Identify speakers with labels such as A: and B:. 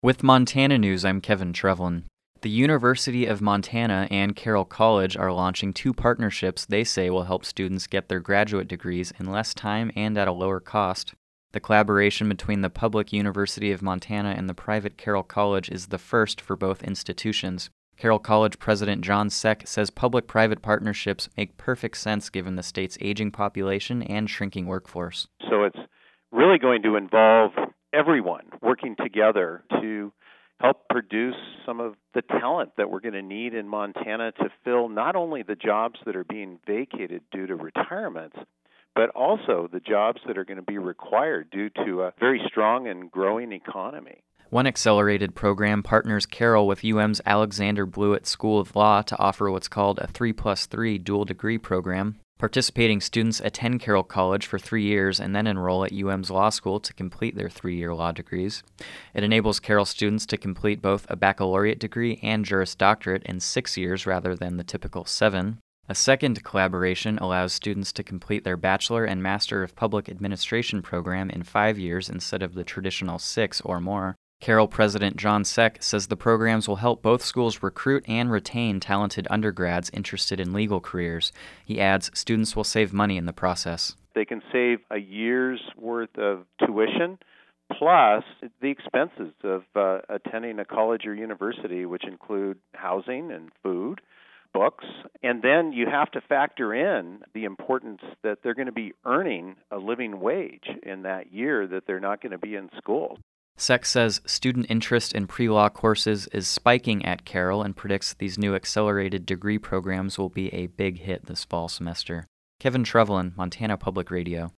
A: With Montana News, I'm Kevin Trevlin. The University of Montana and Carroll College are launching two partnerships they say will help students get their graduate degrees in less time and at a lower cost. The collaboration between the public University of Montana and the private Carroll College is the first for both institutions. Carroll College President John Seck says public-private partnerships make perfect sense given the state's aging population and shrinking workforce.
B: So it's really going to involve everyone working together to help produce some of the talent that we're going to need in Montana to fill not only the jobs that are being vacated due to retirements, but also the jobs that are going to be required due to a very strong and growing economy.
A: One accelerated program partners Carroll with UM's Alexander Blewett School of Law to offer what's called a 3+3 dual degree program. Participating students attend Carroll College for 3 years and then enroll at UM's law school to complete their 3-year law degrees. It enables Carroll students to complete both a baccalaureate degree and Juris Doctorate in 6 years rather than the typical 7. A second collaboration allows students to complete their Bachelor and Master of Public Administration program in 5 years instead of the traditional 6 or more. Carroll President John Seck says the programs will help both schools recruit and retain talented undergrads interested in legal careers. He adds students will save money in the process.
B: They can save a year's worth of tuition plus the expenses of attending a college or university, which include housing and food, books, and then you have to factor in the importance that they're going to be earning a living wage in that year that they're not going to be in school.
A: Seck says student interest in pre-law courses is spiking at Carroll and predicts these new accelerated degree programs will be a big hit this fall semester. Kevin Trevlin, Montana Public Radio.